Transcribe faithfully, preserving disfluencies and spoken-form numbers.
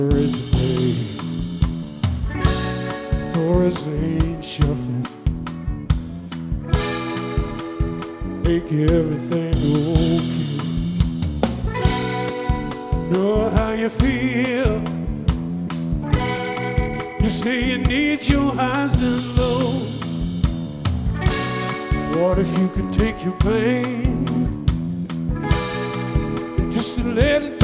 today. Chorus ain't shuffle. Make everything okay. Know how you feel. You say you need your highs and lows. What if you could take your pain just to let it